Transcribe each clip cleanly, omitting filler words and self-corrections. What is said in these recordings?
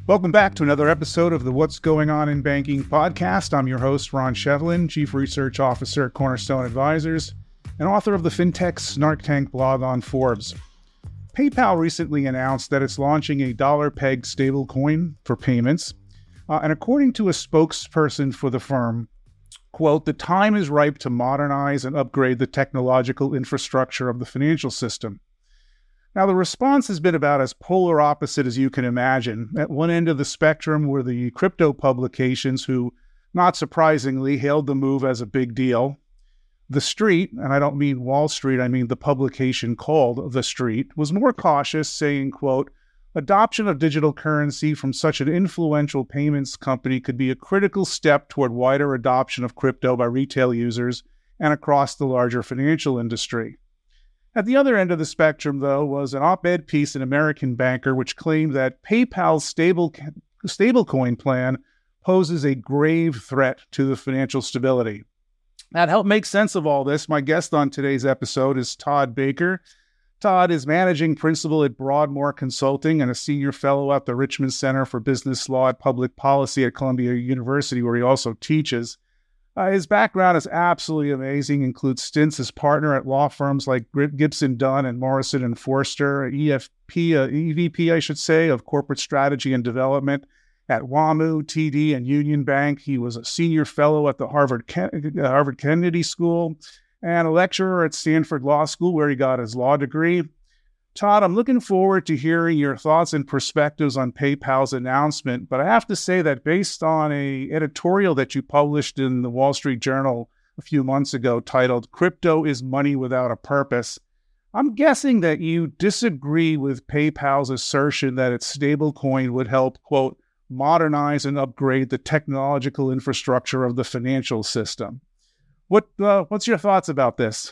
Welcome back to another episode of the What's Going On in Banking podcast. I'm your host, Ron Shevlin, Chief Research Officer at Cornerstone Advisors and author of the FinTech Snark Tank blog on Forbes. PayPal recently announced that it's launching a dollar-pegged stablecoin for payments. And according to a spokesperson for the firm, quote, "The time is ripe to modernize and upgrade the technological infrastructure of the financial system." Now, the response has been about as polar opposite as you can imagine. At one end of the spectrum were the crypto publications who, not surprisingly, hailed the move as a big deal. The Street, and I don't mean Wall Street, I mean the publication called The Street, was more cautious, saying, quote, "Adoption of digital currency from such an influential payments company could be a critical step toward wider adoption of crypto by retail users and across the larger financial industry." At the other end of the spectrum, though, was an op-ed piece in American Banker which claimed that PayPal's stablecoin plan poses a grave threat to the financial stability. Now, to help make sense of all this, my guest on today's episode is Todd Baker. Todd is managing principal at Broadmoor Consulting and a senior fellow at the Richmond Center for Business Law and Public Policy at Columbia University, where he also teaches. His background is absolutely amazing, includes stints as partner at law firms like Gibson Dunn and Morrison and Forster, EVP, I should say, of corporate strategy and development at WAMU, TD, and Union Bank. He was a senior fellow at the Harvard Kennedy School and a lecturer at Stanford Law School, where he got his law degree. Todd, I'm looking forward to hearing your thoughts and perspectives on PayPal's announcement, but I have to say that based on an editorial that you published in the Wall Street Journal a few months ago titled "Crypto is Money Without a Purpose," I'm guessing that you disagree with PayPal's assertion that its stablecoin would help, quote, "modernize and upgrade the technological infrastructure of the financial system." What's your thoughts about this?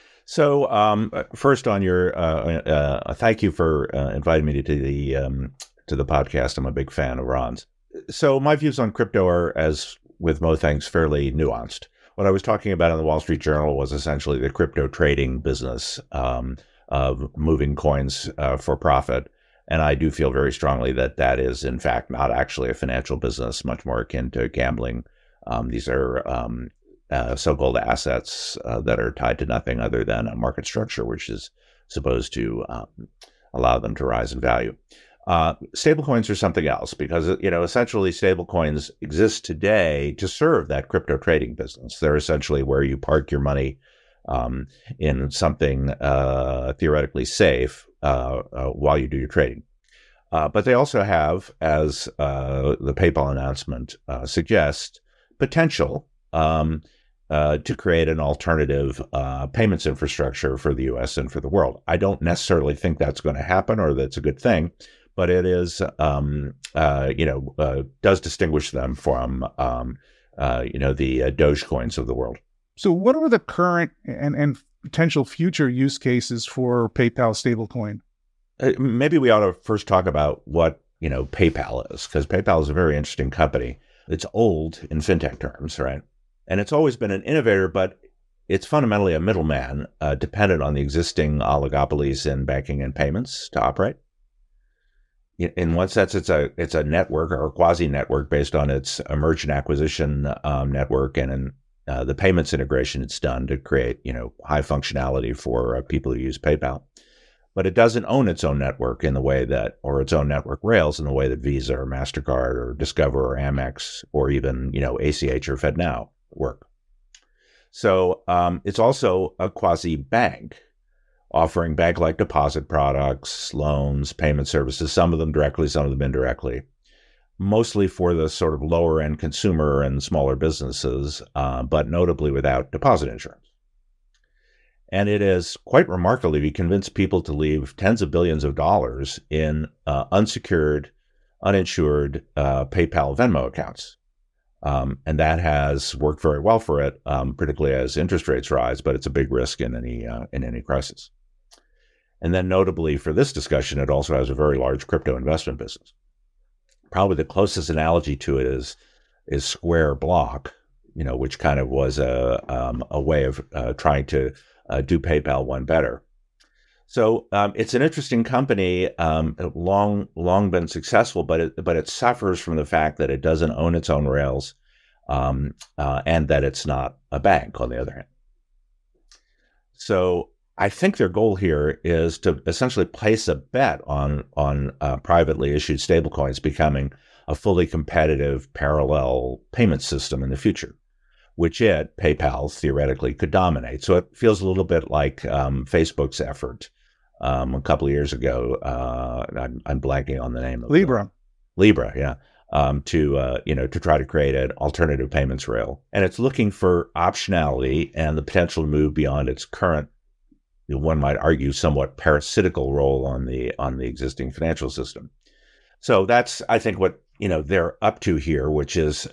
So first on your, thank you for inviting me to the podcast. I'm a big fan of Ron's. So my views on crypto are, as with most things, fairly nuanced. What I was talking about in the Wall Street Journal was essentially the crypto trading business of moving coins for profit. And I do feel very strongly that that is, in fact, not actually a financial business, much more akin to gambling. These are so-called assets that are tied to nothing other than a market structure, which is supposed to allow them to rise in value. Stablecoins are something else because, essentially stablecoins exist today to serve that crypto trading business. They're essentially where you park your money in something theoretically safe while you do your trading. But they also have, as the PayPal announcement suggests, potential to create an alternative payments infrastructure for the U.S. and for the world. I don't necessarily think that's going to happen or that's a good thing, but it is, does distinguish them from, the Dogecoins of the world. So what are the current and potential future use cases for PayPal stablecoin? Maybe we ought to first talk about what, PayPal is, because PayPal is a very interesting company. It's old in fintech terms, right? And it's always been an innovator, but it's fundamentally a middleman dependent on the existing oligopolies in banking and payments to operate. In one sense, it's a network or a quasi-network based on its merchant acquisition network, and in the payments integration it's done to create, high functionality for people who use PayPal. But it doesn't own its own network in the way that, or its own network rails in the way that Visa or MasterCard or Discover or Amex or even, ACH or FedNow work. So it's also a quasi-bank offering bank-like deposit products, loans, payment services, some of them directly, some of them indirectly, mostly for the sort of lower-end consumer and smaller businesses, but notably without deposit insurance. And it is quite remarkable if you convince people to leave tens of billions of dollars in unsecured, uninsured PayPal Venmo accounts. And that has worked very well for it, particularly as interest rates rise, but it's a big risk in any crisis. And then notably for this discussion, it also has a very large crypto investment business. Probably the closest analogy to it is Square Block, which kind of was a way of trying to do PayPal one better. So it's an interesting company, long been successful, but it suffers from the fact that it doesn't own its own rails, and that it's not a bank. On the other hand, so I think their goal here is to essentially place a bet on privately issued stablecoins becoming a fully competitive parallel payment system in the future, which PayPal, theoretically could dominate. So it feels a little bit like Facebook's effort a couple of years ago. I'm blanking on the name of Libra. Libra, yeah. To try to create an alternative payments rail, and it's looking for optionality and the potential to move beyond its current, one might argue, somewhat parasitical role on the existing financial system. So that's, I think, what they're up to here, which is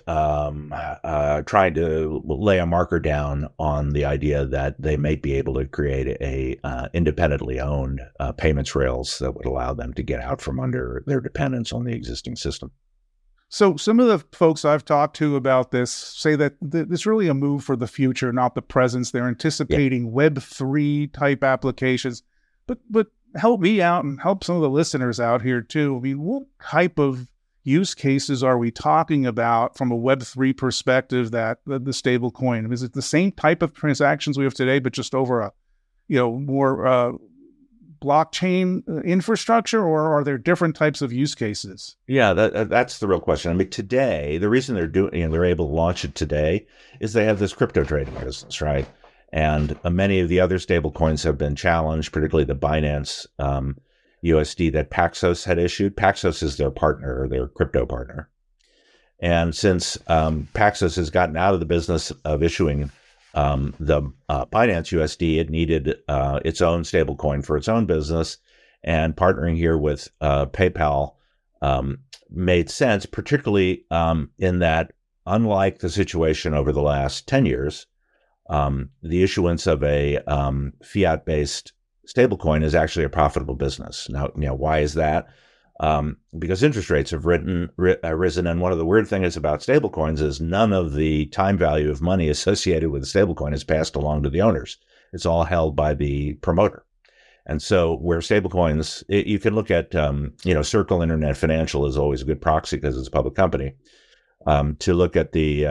trying to lay a marker down on the idea that they may be able to create a independently owned payments rails that would allow them to get out from under their dependence on the existing system. So some of the folks I've talked to about this say that this is really a move for the future, not the present. They're anticipating Web3 type applications, but help me out and help some of the listeners out here too. I mean, what type of use cases are we talking about from a Web3 perspective that the stable coin? Is it the same type of transactions we have today, but just over a, more blockchain infrastructure, or are there different types of use cases? Yeah, that's the real question. I mean, today, the reason they're able to launch it today is they have this crypto trading business, right? And many of the other stable coins have been challenged, particularly the Binance USD that Paxos had issued. Paxos is their partner, their crypto partner. And since Paxos has gotten out of the business of issuing the Binance USD, it needed its own stablecoin for its own business, and partnering here with PayPal made sense, particularly in that, unlike the situation over the last 10 years, the issuance of a fiat-based stablecoin is actually a profitable business. Now, why is that? Because interest rates have risen, and one of the weird things about stablecoins is none of the time value of money associated with the stablecoin is passed along to the owners. It's all held by the promoter. And so where stablecoins, you can look at, Circle Internet Financial is always a good proxy because it's a public company, to look at the,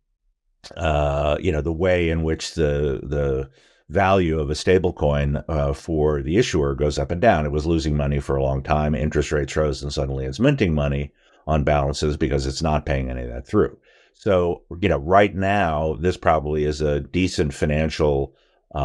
the way in which the value of a stablecoin for the issuer goes up and down. It was losing money for a long time. Interest rates rose, and suddenly it's minting money on balances because it's not paying any of that through. So, right now, this probably is a decent financial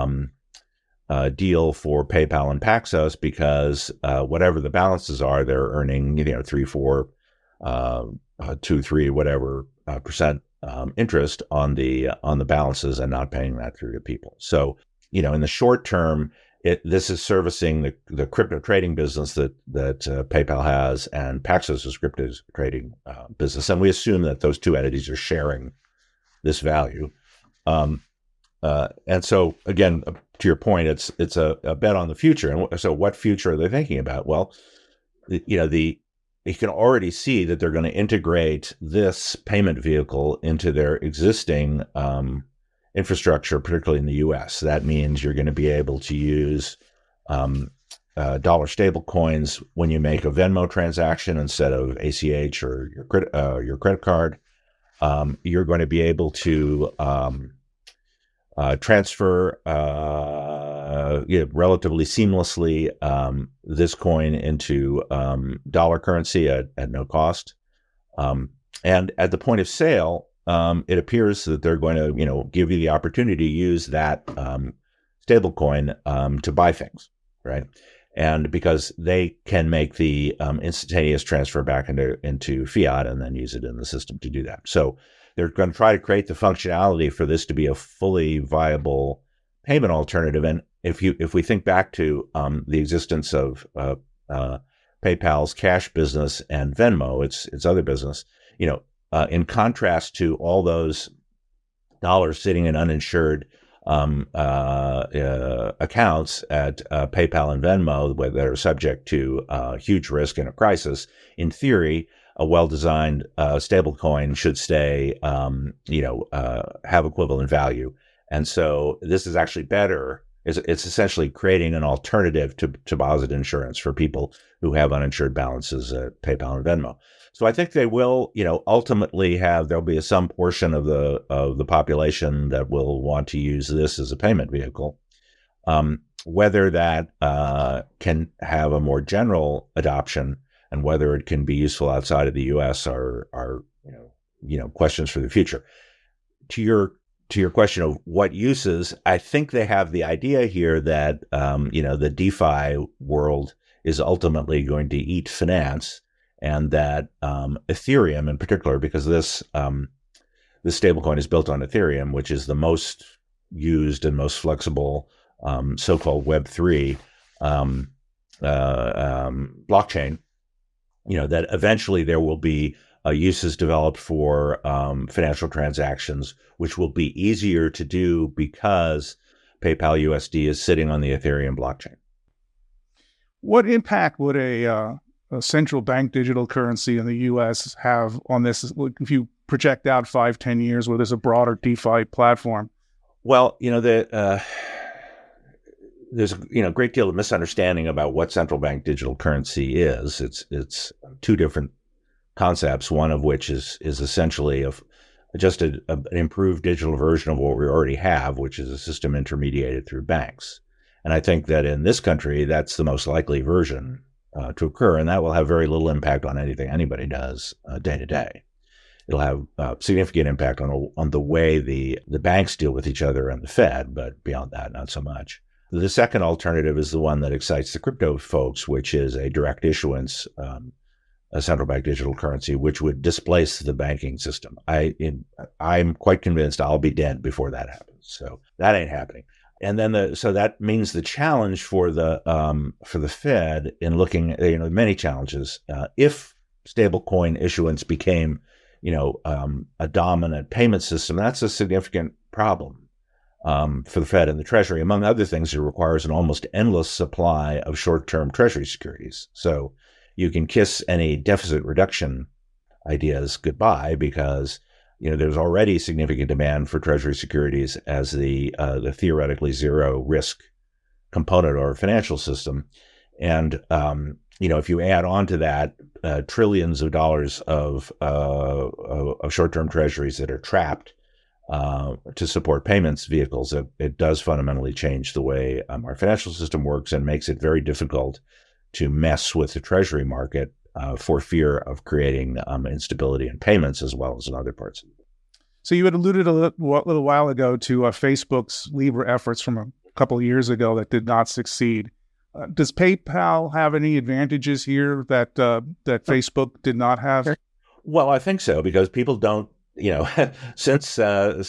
deal for PayPal and Paxos because whatever the balances are, they're earning 3, 4, 2, 3, whatever percent interest on the balances and not paying that through to people. So, in the short term, this is servicing the crypto trading business that PayPal has, and Paxos' crypto trading business. And we assume that those two entities are sharing this value. And so, again, to your point, it's a bet on the future. And so what future are they thinking about? Well, you can already see that they're going to integrate this payment vehicle into their existing infrastructure, particularly in the U.S. That means you're going to be able to use dollar stable coins when you make a Venmo transaction instead of ACH or your credit card. You're going to be able to transfer relatively seamlessly this coin into dollar currency at no cost. And at the point of sale, it appears that they're going to, give you the opportunity to use that stable coin to buy things, right? And because they can make the instantaneous transfer back into fiat and then use it in the system to do that. So they're going to try to create the functionality for this to be a fully viable payment alternative. And if we think back to the existence of PayPal's cash business and Venmo, its other business, in contrast to all those dollars sitting in uninsured accounts at PayPal and Venmo that are subject to huge risk in a crisis, in theory, a well-designed stablecoin should stay, have equivalent value. And so this is actually better. It's essentially creating an alternative to deposit insurance for people who have uninsured balances at PayPal and Venmo. So I think they will, ultimately there'll be some portion of the population that will want to use this as a payment vehicle. Whether that can have a more general adoption and whether it can be useful outside of the U.S. are questions for the future. To your question of what uses, I think they have the idea here that the DeFi world is ultimately going to eat finance, and that Ethereum in particular, because this stablecoin is built on Ethereum, which is the most used and most flexible so-called Web3 blockchain, that eventually there will be uses developed for financial transactions, which will be easier to do because PayPal USD is sitting on the Ethereum blockchain. What impact would a central bank digital currency in the U.S. have on this if you project out 5-10 years where there's a broader DeFi platform? Well, there's a great deal of misunderstanding about what central bank digital currency is. It's two different concepts, one of which is essentially just an improved digital version of what we already have, which is a system intermediated through banks. And I think that in this country, that's the most likely version to occur, and that will have very little impact on anything anybody does day to day. It'll have significant impact on the way the banks deal with each other and the Fed, but beyond that, not so much. The second alternative is the one that excites the crypto folks, which is a direct issuance a central bank digital currency, which would displace the banking system. I'm quite convinced I'll be dead before that happens. So that ain't happening. And then so that means the challenge for the Fed in looking at many challenges. If stablecoin issuance became a dominant payment system, that's a significant problem for the Fed and the Treasury. Among other things, it requires an almost endless supply of short-term Treasury securities. So you can kiss any deficit reduction ideas goodbye because there's already significant demand for Treasury securities as the theoretically zero risk component of our financial system. And if you add on to that trillions of dollars of short-term Treasuries that are trapped to support payments vehicles, it does fundamentally change the way our financial system works and makes it very difficult to mess with the Treasury market for fear of creating instability in payments as well as in other parts. So you had alluded a little while ago to Facebook's Libra efforts from a couple of years ago that did not succeed. Does PayPal have any advantages here that Facebook did not have? Well, I think so, because people don't, since Elon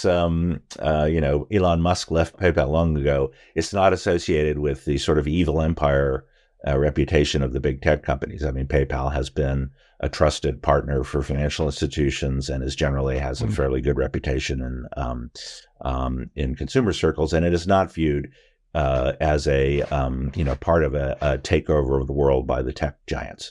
Musk left PayPal long ago, it's not associated with the sort of evil empire reputation of the big tech companies. I mean, PayPal has been a trusted partner for financial institutions and generally has a fairly good reputation in consumer circles, and it is not viewed as a part of a takeover of the world by the tech giants.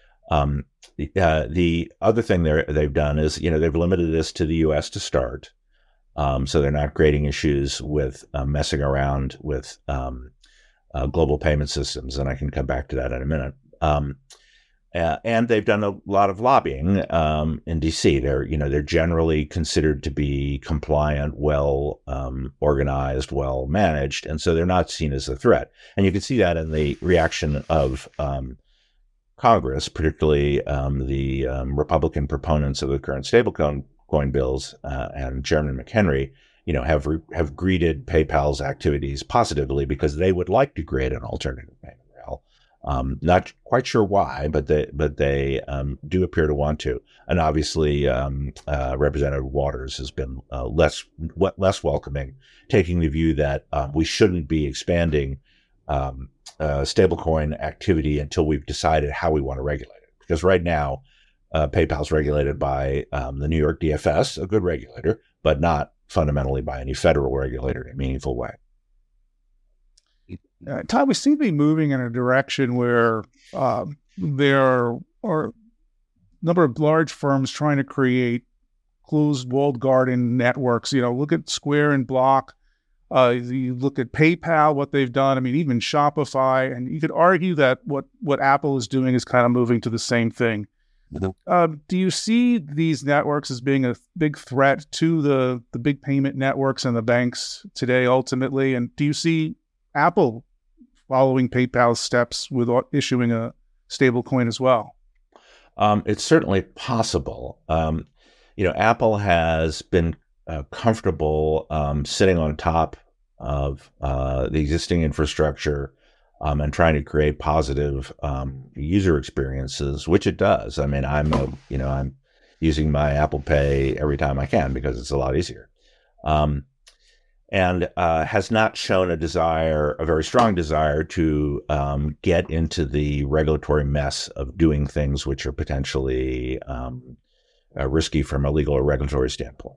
The other thing they've done is they've limited this to the U.S. to start, so they're not creating issues with messing around with global payment systems, and I can come back to that in a minute. And they've done a lot of lobbying in D.C. They're generally considered to be compliant, well organized, well managed, and so they're not seen as a threat. And you can see that in the reaction of Congress, particularly the Republican proponents of the current stablecoin bills, and Chairman McHenry, have greeted PayPal's activities positively because they would like to create an alternative payment rail. Not quite sure why, but they do appear to want to. And obviously, Representative Waters has been less welcoming, taking the view that we shouldn't be expanding stablecoin activity until we've decided how we want to regulate it. Because right now, PayPal's regulated by the New York DFS, a good regulator, but not fundamentally by any federal regulator in a meaningful way. Todd, we seem to be moving in a direction where there are a number of large firms trying to create closed walled garden networks. Look at Square and Block. You look at PayPal, what they've done. I mean, even Shopify, and you could argue that what Apple is doing is kind of moving to the same thing. Do you see these networks as being a big threat to the big payment networks and the banks today, ultimately? And do you see Apple following PayPal's steps with issuing a stable coin as well? It's certainly possible. Apple has been comfortable sitting on top of the existing infrastructure and trying to create positive user experiences, which it does. I mean, I'm using my Apple Pay every time I can because it's a lot easier, and has not shown a very strong desire to get into the regulatory mess of doing things which are potentially risky from a legal or regulatory standpoint.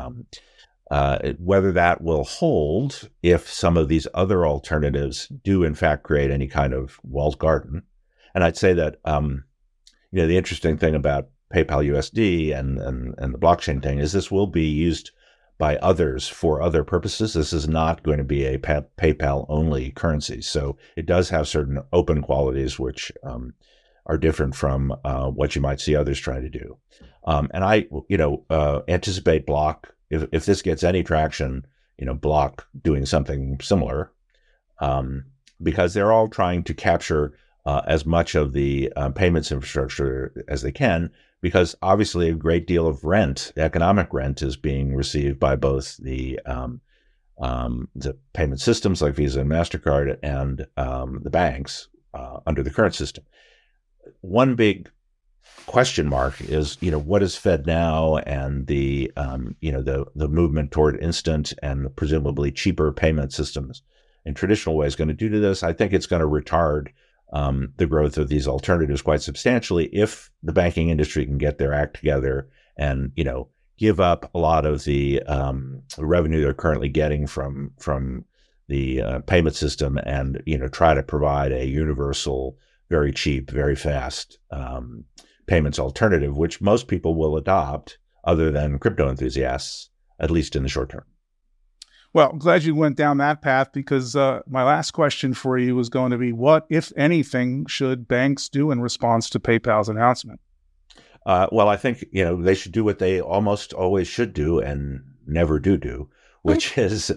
Whether that will hold if some of these other alternatives do in fact create any kind of walled garden. And I'd say that, the interesting thing about PayPal USD and the blockchain thing is this will be used by others for other purposes. This is not going to be a PayPal only currency. So it does have certain open qualities, which are different from what you might see others try to do. And I, anticipate Block, if this gets any traction, Block doing something similar, because they're all trying to capture as much of the payments infrastructure as they can, because obviously a great deal of economic rent is being received by both the payment systems like Visa and MasterCard and the banks under the current system. One big question mark is, what is FedNow and the movement toward instant and presumably cheaper payment systems in traditional ways going to do to this? I think it's going to retard the growth of these alternatives quite substantially if the banking industry can get their act together and, give up a lot of the revenue they're currently getting from the payment system and, try to provide a universal, very cheap, very fast payments alternative, which most people will adopt other than crypto enthusiasts, at least in the short term. Well, I'm glad you went down that path, because my last question for you was going to be, what, if anything, should banks do in response to PayPal's announcement? Well, I think, they should do what they almost always should do and never do, which is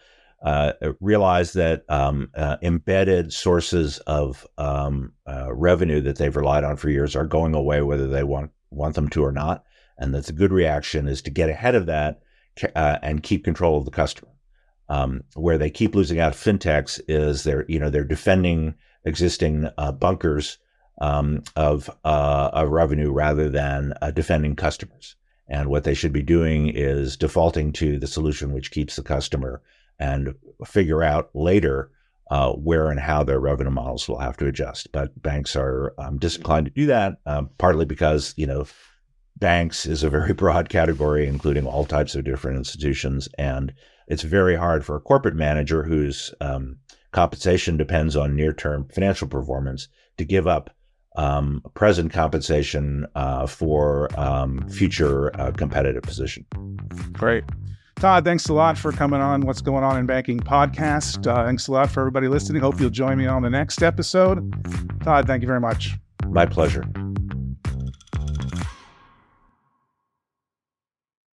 realize that embedded sources of revenue that they've relied on for years are going away, whether they want them to or not, and that the good reaction is to get ahead of that and keep control of the customer. Where they keep losing out fintechs is they're defending existing bunkers of revenue rather than defending customers. And what they should be doing is defaulting to the solution which keeps the customer, and figure out later where and how their revenue models will have to adjust. But banks are disinclined to do that, partly because, banks is a very broad category, including all types of different institutions. And it's very hard for a corporate manager whose compensation depends on near-term financial performance to give up present compensation for future competitive position. Great. Todd, thanks a lot for coming on What's Going On in Banking podcast. Thanks a lot for everybody listening. Hope you'll join me on the next episode. Todd, thank you very much. My pleasure.